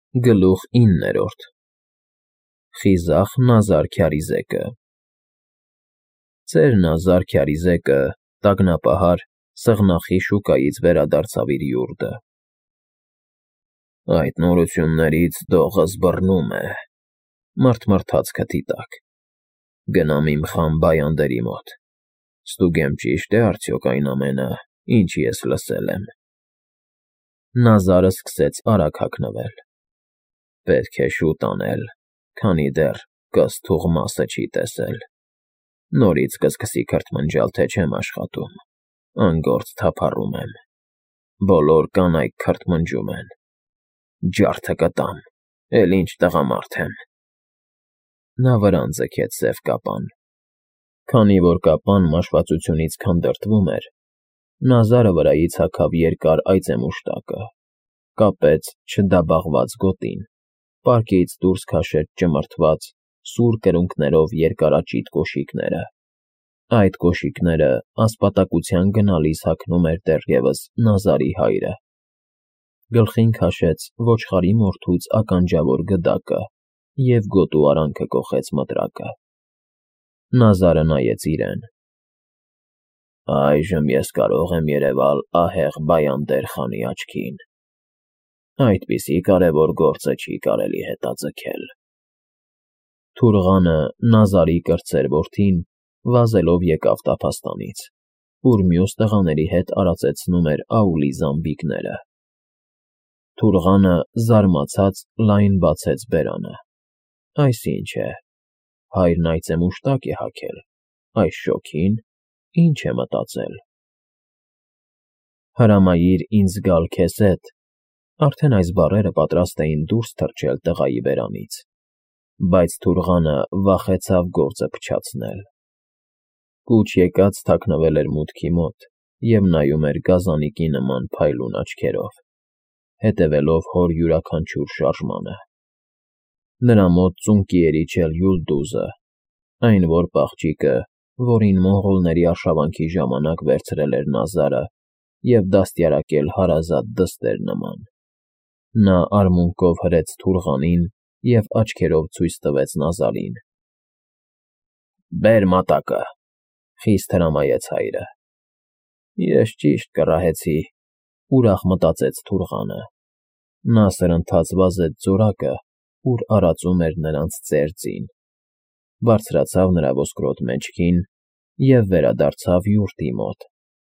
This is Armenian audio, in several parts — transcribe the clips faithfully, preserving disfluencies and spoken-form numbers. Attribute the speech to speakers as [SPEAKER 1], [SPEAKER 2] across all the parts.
[SPEAKER 1] Գլուխ իններորդ Խիզախ Նազար Քյարիզեկը Ծեր Նազար Քյարիզեկը տագնապահար սեղնախի շուկայից վերադարձավ իր յուրտը։ Այդ նորություններից դողս բռնում է, մռթմռթաց քթի տակ։ Գնամ իմ խան Բայանդերի մոտ, ստուգեմ ճիշտ է արդյոք այն ամենը, ինչ ես լսել եմ։ Նազարը սկսեց արագ հագնվել։ Պետք է շուտ անել, քանի դեռ կըսթուղմասը չի տեսել։ Նորից կսկսի քրթմնջալ, թե չեմ աշխատում, անգործ թափառում եմ։ Բոլոր կանայք քրթմնջում են։ Ջարդը կտամ, էլ ինչ տղամարդ եմ։ Նա վրան ձգեց սև կապան։ Քանի որ կապան մաշվածությունից քանդրտվում էր, Նազարը վրայից հագավ երկար այծեմուշտակը, կապեց չդաբաղված գոտին, պարկից դուրս քաշեց ճմրթված, սուր կրունկներով երկարաճիտ կոշիկները։ Այդ կոշիկները ասպատակության գնալիս հագնում էր դեռևս Նազարի հայրը։ Գլխին քաշեց ոչխարի մորթուց ականջավոր գդակը և գոտու արանքը կոխեց մտրակը։ Նազարը նայեց իրեն։ Այժմ ես կարող եմ երևալ ահեղ Բայանդեր խանի աչքին։ Այդպիսի կարևոր գործը չի կարելի հետաձգել։ Թուրղանը, Նազարի կրտսեր որդին, վազելով եկավ տափաստանից, ուր մյուս տղաների հետ արածեցնում էր աուլի զամբիկները։ Թուրղանը զարմացած լայն բացեց բերանը։ Այս ի՞նչ է, հայրն այծեմուշտակ է հագել, այս շոգին ի՞նչ է մտածել։ Հրամայիր ինձ գալ քեզ հետ։ Արդեն այս բառերը պատրաստ էին դուրս թռչել տղայի բերանից, բայց Թուրղանը վախեցավ գործը փչացնել։ Կուչ եկած թաքնվել էր մուտքի մոտ և նայում էր գազանիկի նման փայլուն աչքերով, հետևելով հոր յուրաքանչյուր շարժմանը։ Նրա մոտ ծունկի էր իջել Յուլդուզը, այն որ պաղճիկը, որին մոնղոլների արշավանքի ժամանակ վերցրել էր Նազարը և դաստիարակել հարազատ դստեր նման։ Նա արմունկով հրեց Թուրղանին և աչքերով ցույց տվեց Նազարին։ Բեր մատակը, խիստ հրամայեց հայրը։ Ես ճիշտ կռահեցի, ուրախ մտածեց Թուրղանը։ Նա սրընթաց վազեց ձորակը, ուր արածում էր նրանց ծեր ձին, բարձրացավ նրա ոսկրոտ մեջքին և վերադարձավ յուրտի մոտ։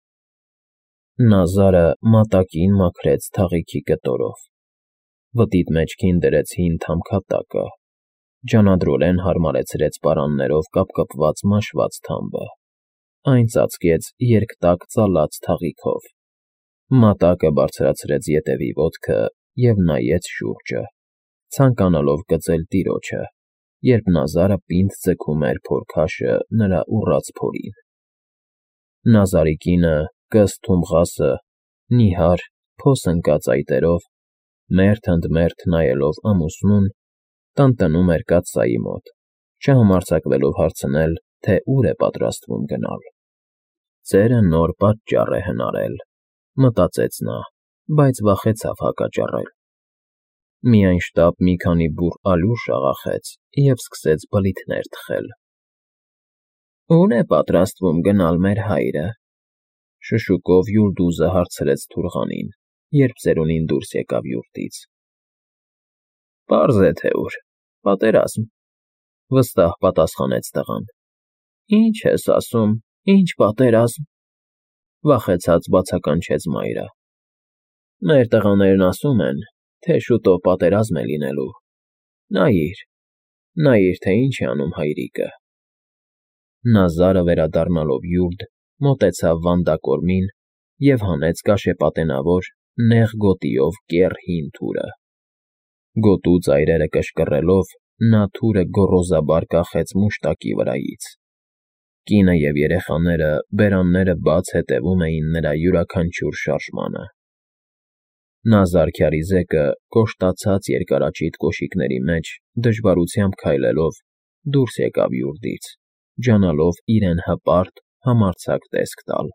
[SPEAKER 1] Նազարը մատակին մաքրեց թաղիքի կտորով, վտիտ մեջքին դրեց հին թամքատակը, ջանադրորեն հարմարեցրեց պարաններով կապկպված մաշված թամբը, այն ծածկեց երկտակ ծալած թաղիքով, մատակը բարձրացրեց ետևի ոտքը և նայեց շուրջը, ցանկանալով կծել տիրոջը, երբ Նազարը պինդ ձգում էր փորքաշը նրա ուռած փորին։ Նազարի կինը, Կըսթումղասը, նիհար, փոս ընկած այտերով, մերթ ընդ մերթ նայելով ամուսնուն, տանտնում էր կաթսայի մոտ, չհամարձակվելով հարցնել, թե ուր է պատրաստվում գնալ։ Ծերը նոր պատճառ է հնարել, մտածեց նա, բայց վախեցավ հակաճառել։ Միայն շտապ մի քանի բուռ ալյուր շաղախեց և սկսեց բլիթներ թխել։ Ո՞ւր է պատրաստվում գնալ մեր հայրը, շշուկով Յուլդուզը հարցրեց Թուրղանին, երբ ծերունին դուրս եկավ յուրտից։ Պարզ է, թե ուր, պատերազմ, վստահ պատասխանեց տղան։ Ինչ ես ասում, ինչ պատերազմ, վախեցած բացականչեց մայրը։ Մեր տղաներն ասում են, թե շուտով պատերազմ է լինելու։ Նայիր, նայիր, թե ինչ է անում հայրիկը։ Նազարը վերադառնալով յուրտ, մոտեցավ վանդակորմին և հանեց կաշեպատենավոր, նեղ գոտիով կեռ հին թուրը։ Գոտու ծայրերը կշկռելով, նա թուրը գոռոզաբար կախեց մուշտակի վրայից։ Կինը և երեխաները բերանները բաց հետևում էին նրա յուրաքանչյուր շարժմանը։ Նազար Քյարիզեկը կոշտացած երկարաճիտ կոշիկների մեջ դժվարությամբ քայլելով դուրս եկավ յուրտից, ջանալով իրեն հպարտ, համարձակ տեսք տալ։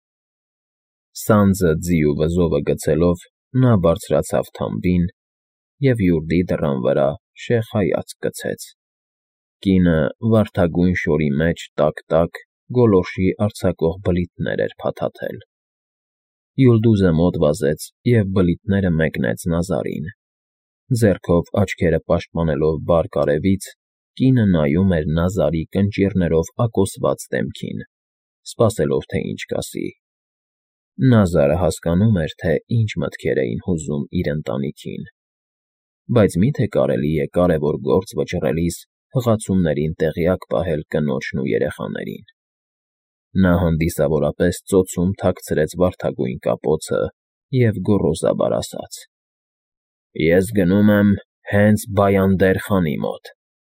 [SPEAKER 1] Սանձը, ձի ու վզովը գցելով, նա բարձրացավ թամբին և յուրդի դռան վրա շեղ հայացք գցեց։ Կինը վարդագույն շորի մեջ տաք֊տաք գոլորշի արձակող բլիթներ էր փաթաթել։ Յուլդուզը մոտ վազեց և բլիթները մեկնեց Նազարին։ Ձեռքով աչքերը պաշտպանելով բարք արևից, կինը նայում էր Նազարի կնճիռներով ակոսված դեմքին, սպասելով, թե ինչ կասի։ Նազարը հասկանում էր, թե ինչ մտքեր էին հուզում իր ընտանիքին, բայց մի՞թե կարելի է կարևոր գործ վճռելիս հղացումներին տեղյակ պահել կնոջն ու երեխաներին։ Նա հանդիսավորապես ծոցում թաքցրեց վարդագույն կապոցը և գոռոզաբար ասաց. «Ես գնում եմ հենց Բայանդեր խանի մոտ»։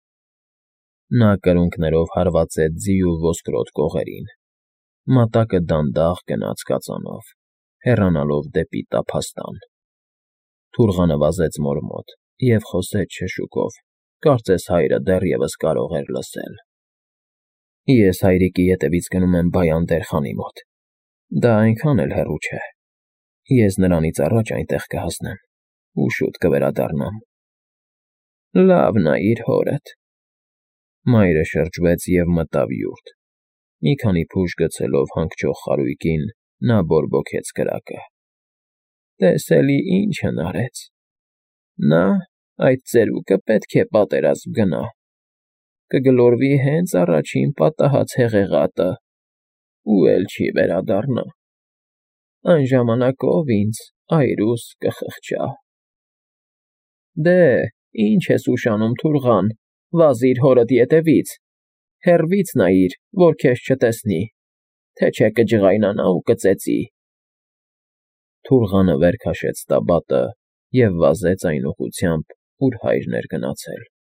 [SPEAKER 1] Նա կրունկներով հարվածեց ձի ու ոսկրոտ կողերին։ Մատակը դանդաղ գնաց կածանով, հեռանալով դեպի տափաստան։ Թուրղանը վազեց մոր մոտ և խոսեց շշուկով, կարծես հայրը դեռևս կարող էր լսել. «Ես հայրիկի ետևից գնում եմ Բայանդեր խանի մոտ, դա այնքան էլ հեռու չէ, ես նրանից առաջ այնտեղ կհասնեմ ու շուտ կվերադառնամ»։ «Լավ նայիր հորդ»։ Մայրը շրջվեց և մտավ յուրտ։ Մի քանի փուշ գցելով հանգչող խարույկին, նա բորբոքեց կրակը։ «Տես էլի ինչ հնարեց։ Նա, այդ ծերուկը պետք է պատերազմ գնա, կգլորվի հենց առաջին պատահած հեղեղատը ու էլ չի վերադառնա։ Այն ժամանակով ինձ այրուս կխղճա»։ «Դե, ինչ ես ուշանում, Թուրղան, վազիր հորդ ետևից, հեռվից նայիր, որ քեզ չտեսնի, թե չէ կջղայնանա ու կծեծի»։ Թուրղանը վեր քաշեց տաբատը և վազեց այն ուղղությամբ, ուր հայրն էր գնացել։